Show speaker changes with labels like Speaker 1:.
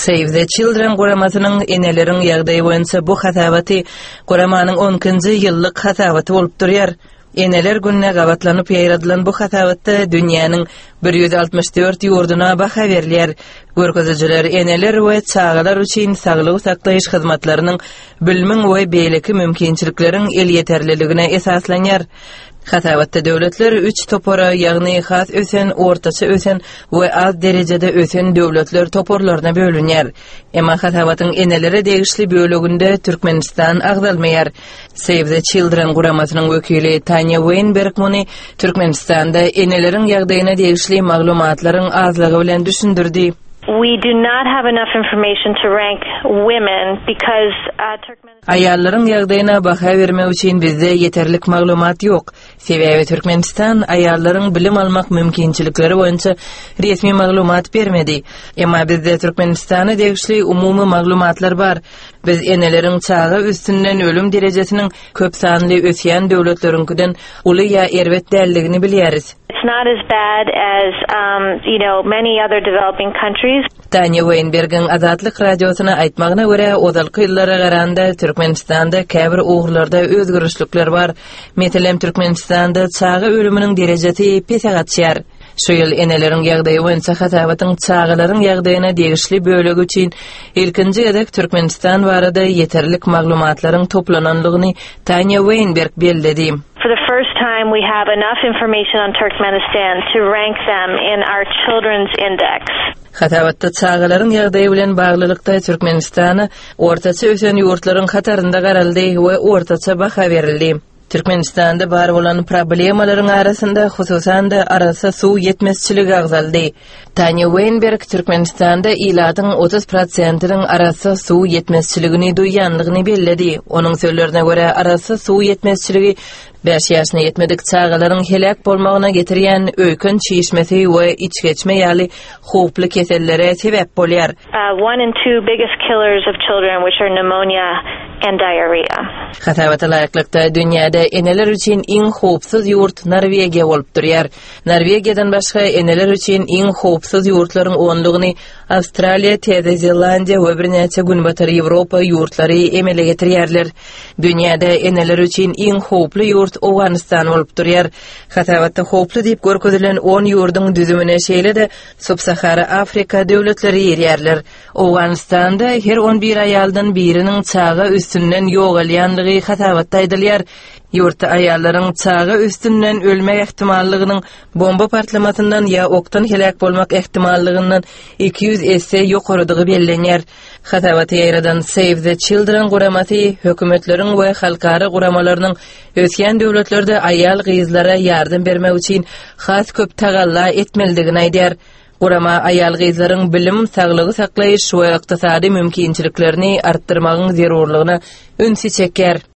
Speaker 1: Save the Children guramasının enelerin ýagdaýy boýunça bu hatabaty guramanyň 10-njy ýyllyk hatabaty bolup durýar. Eneler günne gabatlanyp ýaýradylan bu hatabatda dünýäniň 164 ýurduna baha berilýär. Görkezjiler eneler we çağalar üçin saglyk saklaýyş hyzmatlarynyň bilmiň we beýleki mümkinçilikleriň el ýeterliligine esaslanýar. Hatabatda döwletler 3 topora, ýagny has ösen, ortaça ösen we az derejede ösen döwletler toporlaryna bölünýär. Emma hatabatyň enelere degişli bölегinde Türkmenistan agdalmaýar. Save the Children guramasynyň wekili Tanya Weinberg muny Türkmenistanda eneleriň ýagdaýyna degişli maglumatlaryň azlygy bilen düşündirdi.
Speaker 2: We do not have enough information to rank women because Turkmenistan
Speaker 1: Ayarların ýagdaýyna baha bermek üçin bizde yeterlik maglumat ýok. Sebäbi Türkmenistan ayarların bilim almak mümkinçilikleri boýunça resmi maglumat bermedi. Emma bizde Türkmenistana degişli umumy maglumatlar bar. Biz eneleriň çağı üstünden ölüm derejesiniň köp sanly ösýän döwletleriňkinden uly ýa erwet dälligini bilýäris.
Speaker 2: It's not as bad as many other developing countries.
Speaker 1: Tanya Weinberg'in Azatlyk radiosyna aýtmagyna görä, ozalky ýyllara garanda Türkmenistanda käbir ugurlarda özgürüşlikler bar. Meselem Türkmenistanda çağı ölüminiň derejesi pesagatçyar. Şu ýyl eneleriň ýagdaýy boýunça hatabatyň çağalaryň ýagdaýyna degişli bölegi üçin ilkinji edek Türkmenistan barada yeterlik maglumatlaryň toplananlygyny Tanya Weinberg bellädi.
Speaker 2: For the first time, we have enough information on Turkmenistan to rank them in our children's index.
Speaker 1: Hatabatda çağalaryň ýagdaýy bilen baglylykda Türkmenistana ortaça ösen ýurtlaryň hatarynda garaldy we ortaça baha berildi. Türkmenistanda bar bolan problemalaryň arasynda hususan da arasa suw ýetmezçiligi agzaldy. Tanya Weinberg Türkmenistanda ilatyň 30%-nyň arasa suw ýetmezçiligini duýanlygyny bellädi. Onuň sözlerine görä arasa suw ýetmezçiligi 5 ýaşyna ýetmedik çağalaryň helak bolmagyna getirýän öýkün çiýişmesi we içgeçme ýaly howply kesellere sebäp bolýar.
Speaker 2: 1 and 2 biggest killers of children, which are pneumonia and diarrhea.
Speaker 1: Hatabat laýyklykda dünýäde eneler üçin iň howpsuz ýurt Norwegiýa bolup durýar. Norwegiýadan başga eneler üçin iň howpsuz ýurtlaryň onlugyny Awstraliýa, Täze Zelandiýa we birnäçe günbatar Ýewropa ýurtlary emele getirýärler. Dünýäde eneler üçin iň howply ýurt Awganistan bolup durýar. Hatabatda howply diýip görkezilen 10 ýurdyň düzümine şeýle de Subsahara Afrika döwletleri ýerler. Awganistanda her 11 aýaldan biriniň çağı üstünden ýogalýanlygy hatabatda aýdylýar. Ýurtda aýallaryň çağı üstünden ölmek ehtimallygynyň bomba partlamasyndan ýa oktan helak bolmak ehtimallygynyň 200 esse ýokarydygy bellenýär. Hatabaty ýaradan Save the Children guramasy hökümetleriň we halkara guramalarynyň ösýän döwletlerde aýal gyzlara ýardym bermek üçin has köp tagalla etmelidigini aýdýar. Gurama aýal gyzlaryň bilim, saglygy saklaýyş we ykdysady mümkinçiliklerini artdyrmagyň zerurlygyna ünsi çeker.